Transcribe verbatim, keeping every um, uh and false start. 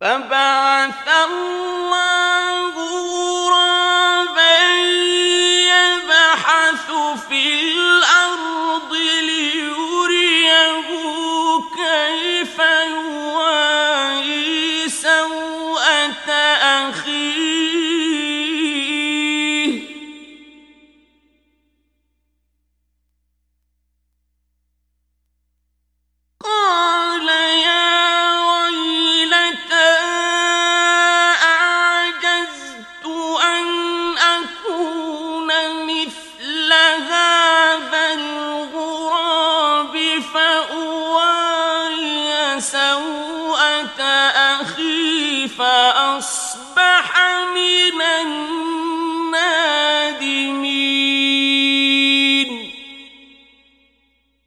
فبعث الله غرابا يبحث في الأرض ليريه كيف يواري سوءة أخيه قال يا ويلتى أعجزت أن أكون مثل هذا الغراب فأواري سوءة أخي فأصبح من النادمين.